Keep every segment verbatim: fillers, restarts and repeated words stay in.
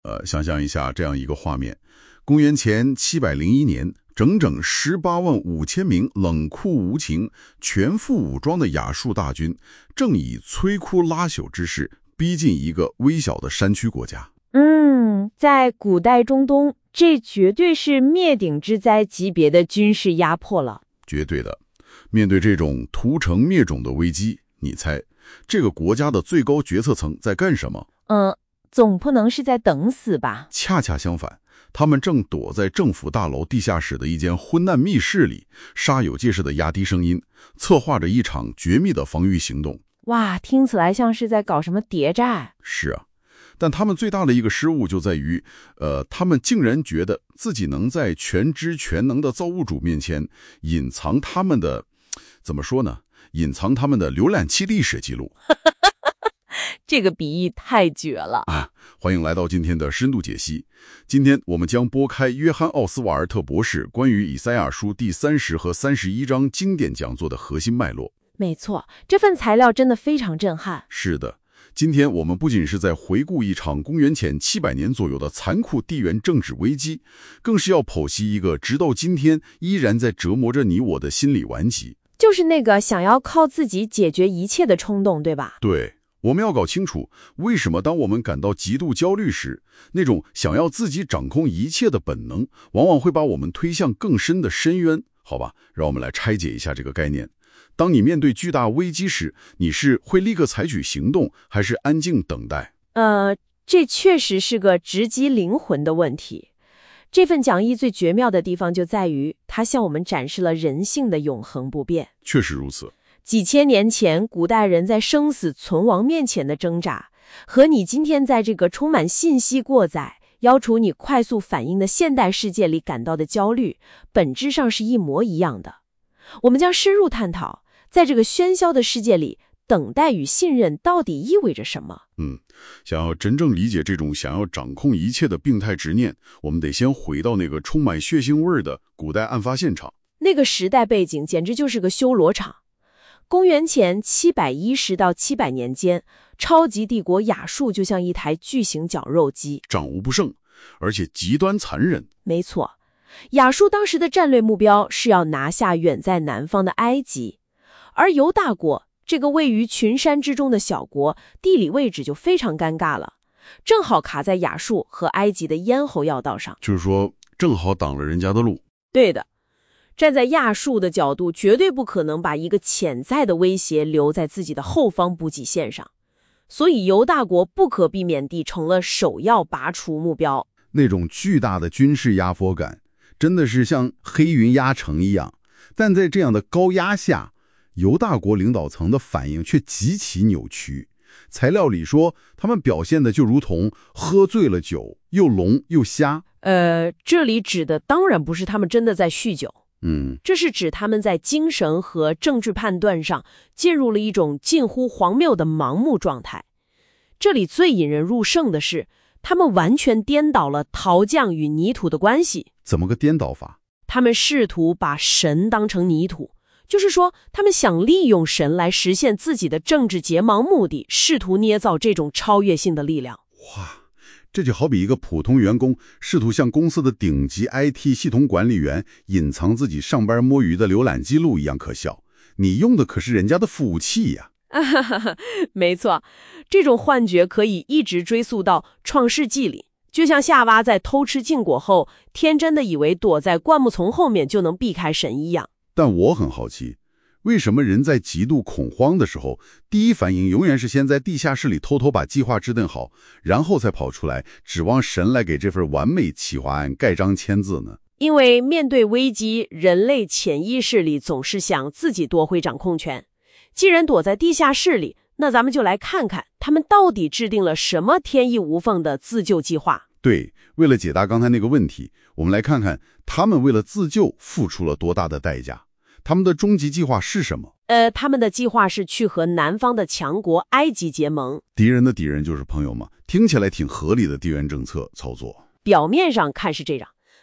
呃，想象一下这样一个画面：公元前七百零一年，整整十八万五千名冷酷无情、全副武装的亚述大军，正以摧枯拉朽之势逼近一个微小的山区国家。 嗯，在古代中东，这绝对是灭顶之灾级别的军事压迫了。 绝对的。面对这种屠城灭种的危机，你猜这个国家的最高决策层在干什么？ 嗯，总不能是在等死吧？ 恰恰相反，他们正躲在政府大楼地下室的一间昏暗密室里，煞有介事地压低声音，策划着一场绝密的防御行动。 哇，听起来像是在搞什么谍战。 是啊，但他们最大的一个失误就在于，呃，他们竟然觉得自己能在全知全能的造物主面前隐藏他们的，怎么说呢？隐藏他们的浏览器历史记录。 这个比喻太绝了啊！欢迎来到今天的深度解析。今天我们将拨开约翰·奥斯瓦尔特博士关于以赛亚书第三十和三十一章经典讲座的核心脉络。 没错，这份材料真的非常震撼。 是的，今天我们不仅是在回顾一场公元前七百年左右的残酷地缘政治危机，更是要剖析一个直到今天依然在折磨着你我的心理顽疾， 就是那个想要靠自己解决一切的冲动，对吧？ 对。我们要搞清楚，为什么当我们感到极度焦虑时，那种想要自己掌控一切的本能，往往会把我们推向更深的深渊。好吧，让我们来拆解一下这个概念。当你面对巨大危机时，你是会立刻采取行动，还是安静等待？ 呃，这确实是个直击灵魂的问题。这份讲义最绝妙的地方就在于，它向我们展示了人性的永恒不变。 确实如此。 几千年前，古代人在生死存亡面前的挣扎，和你今天在这个充满信息过载、要求你快速反应的现代世界里感到的焦虑，本质上是一模一样的。我们将深入探讨，在这个喧嚣的世界里，等待与信任到底意味着什么？ 嗯，想要真正理解这种想要掌控一切的病态执念，我们得先回到那个充满血腥味的古代案发现场。 那个时代背景简直就是个修罗场。公元前七百一十到七百年间，超级帝国亚述就像一台巨型绞肉机， 战无不胜，而且极端残忍。 没错，亚述当时的战略目标是要拿下远在南方的埃及，而犹大国这个位于群山之中的小国，地理位置就非常尴尬了，正好卡在亚述和埃及的咽喉要道上， 就是说正好挡了人家的路。 对的。站在亚述的角度，绝对不可能把一个潜在的威胁留在自己的后方补给线上，所以犹大国不可避免地成了首要拔除目标。 那种巨大的军事压迫感，真的是像黑云压城一样。但在这样的高压下，犹大国领导层的反应却极其扭曲。材料里说，他们表现的就如同喝醉了酒，又聋又瞎。 呃，这里指的当然不是他们真的在酗酒。 嗯， 这是指他们在精神和政治判断上进入了一种近乎荒谬的盲目状态。这里最引人入胜的是，他们完全颠倒了陶匠与泥土的关系。 怎么个颠倒法？ 他们试图把神当成泥土，就是说，他们想利用神来实现自己的政治结盟目的，试图捏造这种超越性的力量。 哇！这就好比一个普通员工试图向公司的顶级 I T 系统管理员隐藏自己上班摸鱼的浏览记录一样可笑。你用的可是人家的服务器呀！ 没错，这种幻觉可以一直追溯到创世纪里，就像夏娃在偷吃禁果后，天真的以为躲在灌木丛后面就能避开神一样。 但我很好奇，为什么人在极度恐慌的时候，第一反应永远是先在地下室里偷偷把计划制定好，然后才跑出来，指望神来给这份完美企划案盖章签字呢？ 因为面对危机，人类潜意识里总是想自己夺回掌控权。既然躲在地下室里，那咱们就来看看他们到底制定了什么天衣无缝的自救计划。 对，为了解答刚才那个问题，我们来看看他们为了自救付出了多大的代价。他们的终极计划是什么？ 呃，他们的计划是去和南方的强国埃及结盟。 敌人的敌人就是朋友嘛，听起来挺合理的地缘政策操作。 表面上看是这样，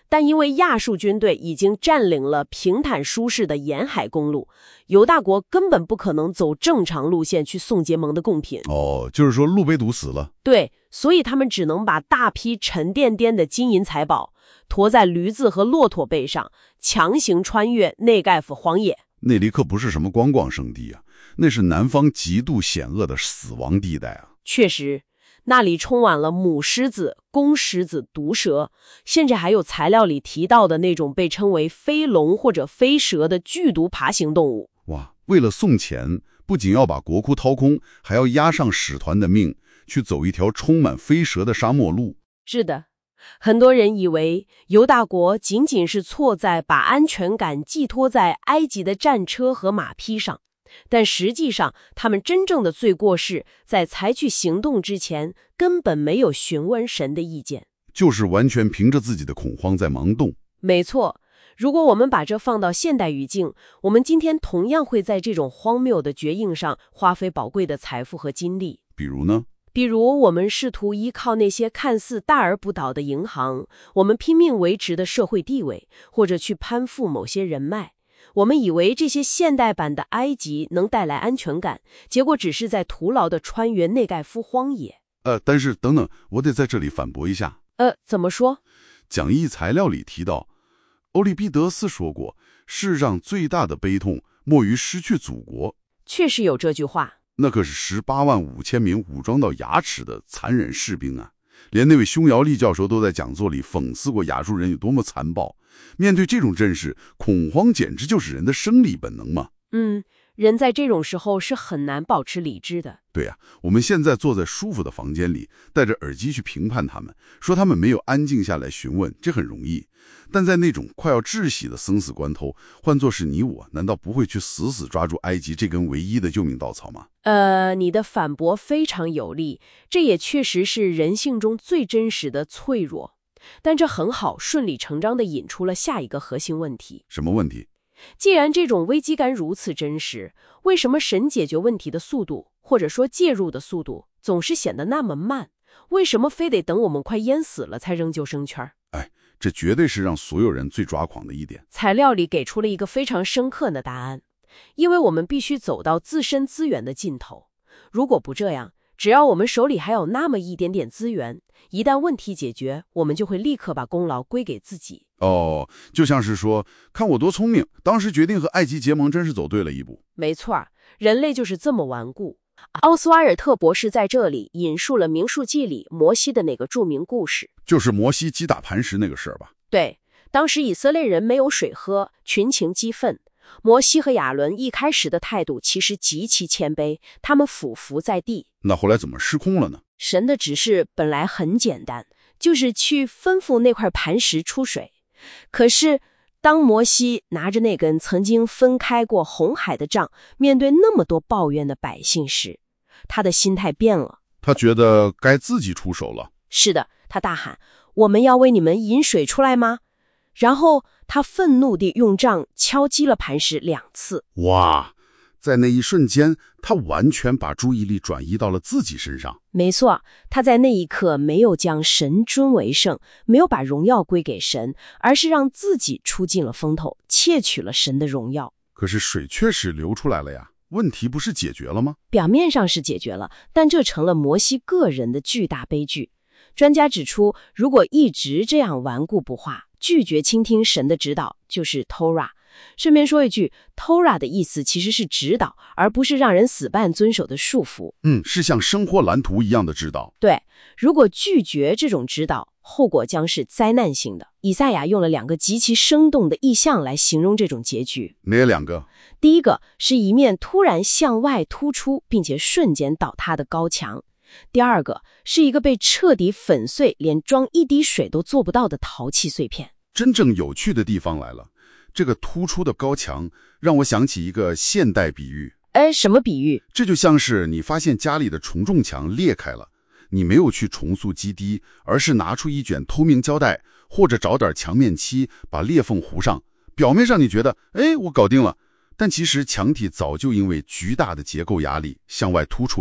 但因为亚述军队已经占领了平坦舒适的沿海公路，犹大国根本不可能走正常路线去送结盟的贡品。 哦，就是说路被堵死了。 对，所以他们只能把大批沉甸甸的金银财宝驮在驴子和骆驼背上，强行穿越内盖夫荒野。 那里可不是什么观光胜地啊，那是南方极度险恶的死亡地带啊。 确实，那里充满了母狮子、公狮子、毒蛇，甚至还有材料里提到的那种被称为飞龙或者飞蛇的剧毒爬行动物。 哇，为了送钱，不仅要把国库掏空，还要押上使团的命，去走一条充满飞蛇的沙漠路。 是的，很多人以为犹大国仅仅是错在把安全感寄托在埃及的战车和马匹上，但实际上他们真正的罪过是在采取行动之前根本没有询问神的意见， 就是完全凭着自己的恐慌在盲动。 没错，如果我们把这放到现代语境，我们今天同样会在这种荒谬的决定上花费宝贵的财富和精力。 比如呢？ 比如我们试图依靠那些看似大而不倒的银行，我们拼命维持的社会地位，或者去攀附某些人脉。我们以为这些现代版的埃及能带来安全感，结果只是在徒劳地穿越内盖夫荒野。 呃，但是等等，我得在这里反驳一下。 呃，怎么说？ 讲义材料里提到，欧利庇得斯说过，世上最大的悲痛莫于失去祖国。 确实有这句话。 那可是十八万五千名武装到牙齿的残忍士兵啊！连那位匈姚利教授都在讲座里讽刺过亚述人有多么残暴。面对这种阵势，恐慌简直就是人的生理本能嘛。 嗯，人在这种时候是很难保持理智的。 对呀、啊，我们现在坐在舒服的房间里，戴着耳机去评判他们，说他们没有安静下来询问，这很容易。但在那种快要窒息的生死关头，换作是你我，难道不会去死死抓住埃及这根唯一的救命稻草吗？ 呃，你的反驳非常有力，这也确实是人性中最真实的脆弱。但这很好，顺理成章地引出了下一个核心问题。 什么问题？ 既然这种危机感如此真实，为什么神解决问题的速度，或者说介入的速度，总是显得那么慢？为什么非得等我们快淹死了才扔救生圈？ 哎，这绝对是让所有人最抓狂的一点。 材料里给出了一个非常深刻的答案，因为我们必须走到自身资源的尽头。如果不这样，只要我们手里还有那么一点点资源，一旦问题解决，我们就会立刻把功劳归给自己。 哦，就像是说，看我多聪明，当时决定和埃及结盟真是走对了一步。 没错，人类就是这么顽固。奥斯瓦尔特博士在这里引述了《民数记》里摩西的那个著名故事， 就是摩西击打磐石那个事儿吧？ 对，当时以色列人没有水喝，群情激愤。摩西和亚伦一开始的态度其实极其谦卑，他们俯伏在地。 那后来怎么失控了呢？ 神的指示本来很简单，就是去吩咐那块磐石出水。可是当摩西拿着那根曾经分开过红海的杖，面对那么多抱怨的百姓时，他的心态变了。 他觉得该自己出手了。 是的，他大喊：我们要为你们引水出来吗？然后他愤怒地用杖敲击了磐石两次。 哇，在那一瞬间，他完全把注意力转移到了自己身上。 没错，他在那一刻没有将神尊为圣，没有把荣耀归给神，而是让自己出尽了风头，窃取了神的荣耀。 可是水确实流出来了呀，问题不是解决了吗？ 表面上是解决了，但这成了摩西个人的巨大悲剧。专家指出，如果一直这样顽固不化，拒绝倾听神的指导，就是 Torah。 顺便说一句， Torah 的意思其实是指导，而不是让人死办遵守的束缚。 嗯，是像生活蓝图一样的指导。 对，如果拒绝这种指导，后果将是灾难性的。以赛亚用了两个极其生动的意象来形容这种结局。 哪两个？ 第一个是一面突然向外突出并且瞬间倒塌的高墙，第二个是一个被彻底粉碎，连装一滴水都做不到的陶器碎片。 真正有趣的地方来了，这个突出的高墙让我想起一个现代比喻。 哎，什么比喻？ 这就像是你发现家里的承重墙裂开了，你没有去重塑基底，而是拿出一卷透明胶带，或者找点墙面漆把裂缝糊上。表面上你觉得，哎，我搞定了，但其实墙体早就因为巨大的结构压力向外凸出来了。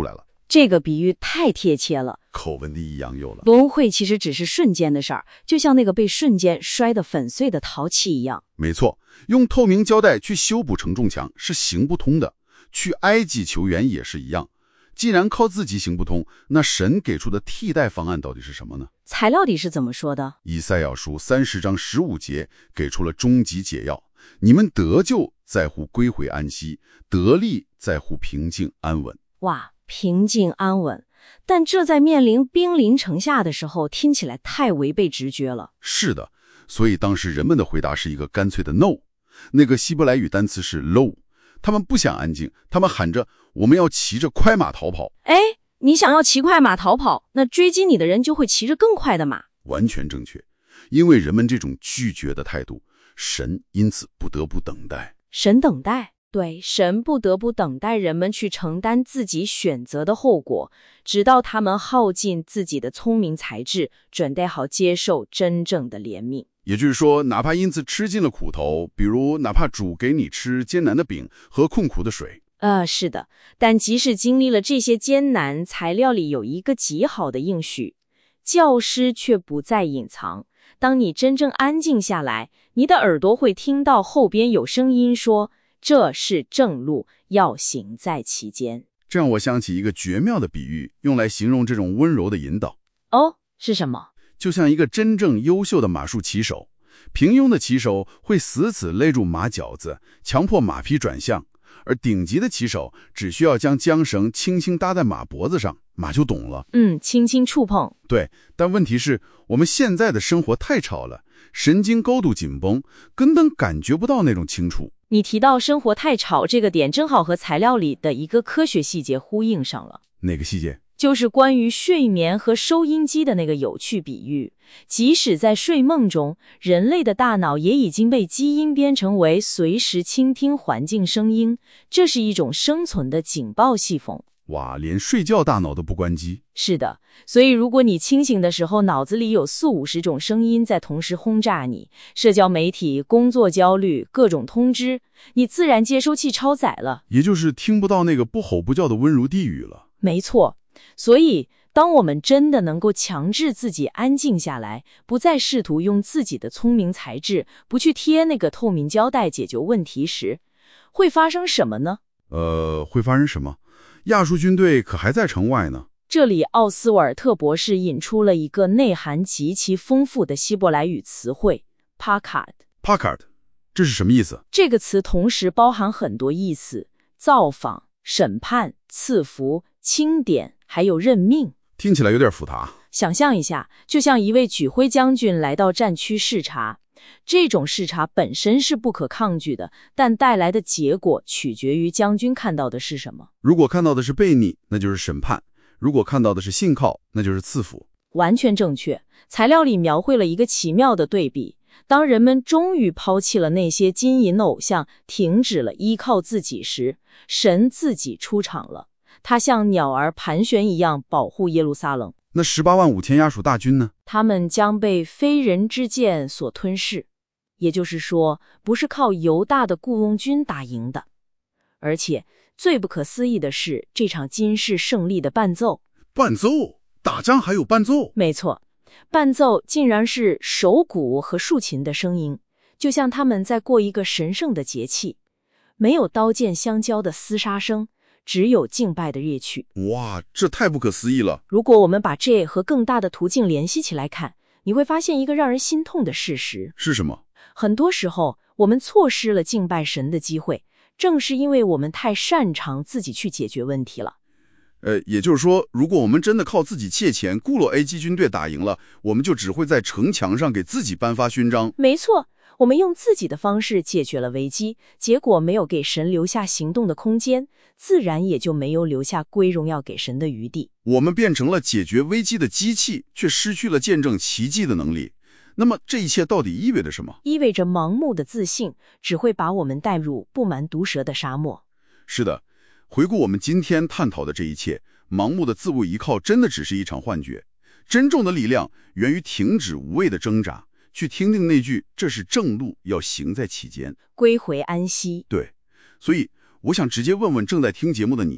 这个比喻太贴切了。 口吻的抑扬有了。 轮回其实只是瞬间的事儿，就像那个被瞬间摔得粉碎的陶器一样。 没错，用透明胶带去修补承重墙是行不通的，去埃及求援也是一样。既然靠自己行不通，那神给出的替代方案到底是什么呢？ 材料里是怎么说的？ 以赛亚书三十章十五节给出了终极解药：你们得救在乎归回安息，得力在乎平静安稳。 哇，平静安稳，但这在面临兵临城下的时候，听起来太违背直觉了。 是的，所以当时人们的回答是一个干脆的 no。那个希伯来语单词是 low， 他们不想安静，他们喊着我们要骑着快马逃跑。 哎，你想要骑快马逃跑，那追击你的人就会骑着更快的马。 完全正确，因为人们这种拒绝的态度，神因此不得不等待。 神等待。 对，神不得不等待人们去承担自己选择的后果，直到他们耗尽自己的聪明才智，准备好接受真正的怜悯。 也就是说，哪怕因此吃尽了苦头，比如哪怕主给你吃艰难的饼和困苦的水。 呃，是的，但即使经历了这些艰难，材料里有一个极好的应许，教师却不再隐藏。当你真正安静下来，你的耳朵会听到后边有声音说，这是正路，要行在其间。 这让我想起一个绝妙的比喻，用来形容这种温柔的引导。 哦，是什么？ 就像一个真正优秀的马术骑手，平庸的骑手会死死勒住马脚子，强迫马匹转向，而顶级的骑手只需要将缰绳轻轻搭在马脖子上，马就懂了。 嗯，轻轻触碰。 对，但问题是，我们现在的生活太吵了，神经高度紧绷，根本感觉不到那种清楚。 你提到生活太吵这个点，正好和材料里的一个科学细节呼应上了。 哪个细节？ 就是关于睡眠和收音机的那个有趣比喻。即使在睡梦中，人类的大脑也已经被基因编程为随时倾听环境声音，这是一种生存的警报系统。 哇，连睡觉大脑都不关机。 是的，所以如果你清醒的时候，脑子里有四五十种声音在同时轰炸你，社交媒体、工作焦虑、各种通知，你自然接收器超载了， 也就是听不到那个不吼不叫的温柔低语了。 没错，所以当我们真的能够强制自己安静下来，不再试图用自己的聪明才智，不去贴那个透明胶带解决问题时，会发生什么呢？ 呃，会发生什么？亚述军队可还在城外呢。 这里奥斯沃尔特博士引出了一个内涵极其丰富的希伯来语词汇 Pakad。Pakad， 这是什么意思？ 这个词同时包含很多意思：造访、审判、赐福、钦点，还有任命。 听起来有点复杂。 想象一下，就像一位举挥将军来到战区视察，这种视察本身是不可抗拒的，但带来的结果取决于将军看到的是什么。 如果看到的是悖逆，那就是审判；如果看到的是信靠，那就是赐福。 完全正确。材料里描绘了一个奇妙的对比：当人们终于抛弃了那些金银偶像，停止了依靠自己时，神自己出场了。他像鸟儿盘旋一样保护耶路撒冷。 那十八万五千亚属大军呢？ 他们将被非人之剑所吞噬，也就是说，不是靠犹大的雇佣军打赢的。而且最不可思议的是，这场军事胜利的伴奏。 伴奏？打仗还有伴奏？ 没错，伴奏竟然是手鼓和竖琴的声音，就像他们在过一个神圣的节气，没有刀剑相交的厮杀声，只有敬拜的乐曲。 哇，这太不可思议了。 如果我们把这和更大的途径联系起来看，你会发现一个让人心痛的事实。 是什么？ 很多时候，我们错失了敬拜神的机会，正是因为我们太擅长自己去解决问题了。 呃，也就是说，如果我们真的靠自己借钱雇了 A 级军队打赢了，我们就只会在城墙上给自己颁发勋章。 没错，我们用自己的方式解决了危机，结果没有给神留下行动的空间，自然也就没有留下归荣耀给神的余地。 我们变成了解决危机的机器，却失去了见证奇迹的能力。那么这一切到底意味着什么？ 意味着盲目的自信只会把我们带入布满毒蛇的沙漠。 是的，回顾我们今天探讨的这一切，盲目的自我依靠真的只是一场幻觉。真正的力量源于停止无谓的挣扎，去听听那句这是正路，要行在其间， 归回安息。 对，所以我想直接问问正在听节目的你，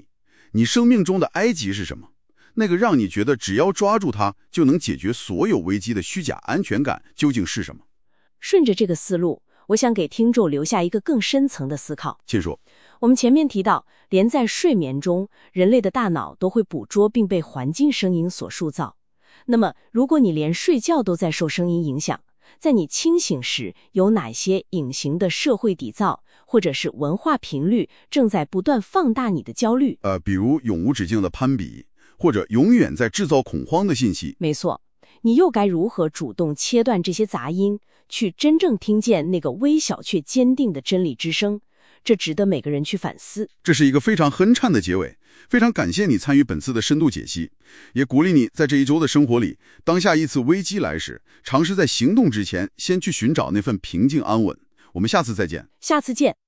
你生命中的埃及是什么？那个让你觉得只要抓住它就能解决所有危机的虚假安全感究竟是什么？ 顺着这个思路，我想给听众留下一个更深层的思考。 请说。 我们前面提到，连在睡眠中，人类的大脑都会捕捉并被环境声音所塑造。那么，如果你连睡觉都在受声音影响，在你清醒时，有哪些隐形的社会底噪，或者是文化频率正在不断放大你的焦虑？ 呃，比如永无止境的攀比，或者永远在制造恐慌的信息。 没错，你又该如何主动切断这些杂音，去真正听见那个微小却坚定的真理之声？这值得每个人去反思。 这是一个非常酣畅的结尾，非常感谢你参与本次的深度解析，也鼓励你在这一周的生活里，当下一次危机来时，尝试在行动之前先去寻找那份平静安稳。我们下次再见。 下次见。